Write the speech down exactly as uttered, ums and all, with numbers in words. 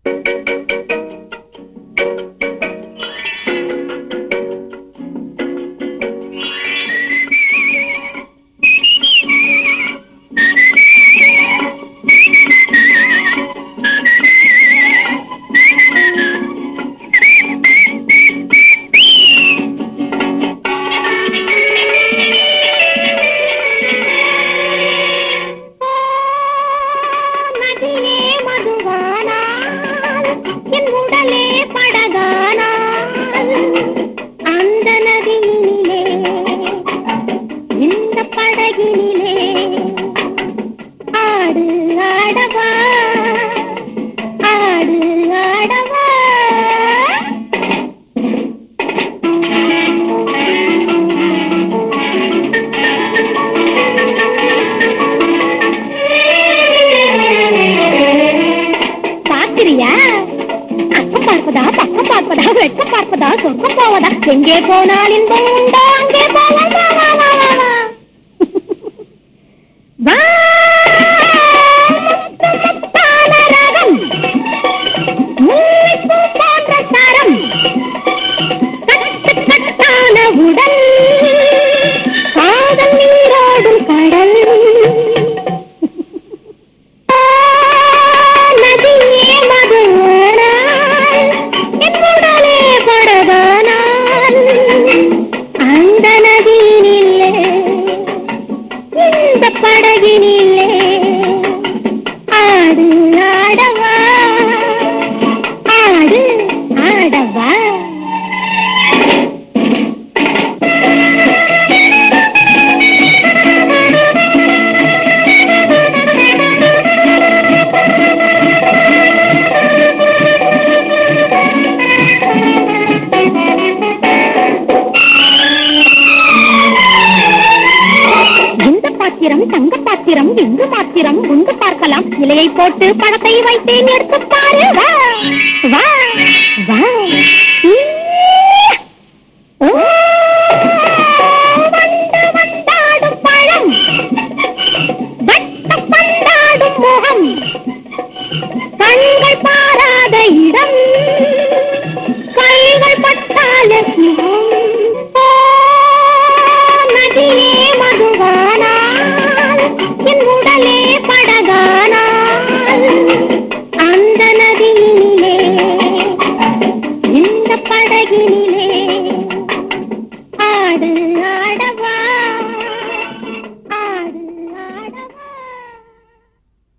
எங்கே போனால் இன்பம் உண்டோ அங்கே போகலாம். போன்ற தரம் கட்டு கட்டான உடல் காதல் நீரோடும் கடல் நதியே மதுவானால் என் உடலே படவானால் அந்த நதியினிலே இந்த படகினிலே ஆடு ஆடவா ஆடு ஆடவா. தங்க பாத்திரம் எங்கு மாத்திரம் உண்டு பார்க்கலாம். இலையை போட்டு பணத்தை வைத்தேன் எடுத்து பாரு. வா வா வா.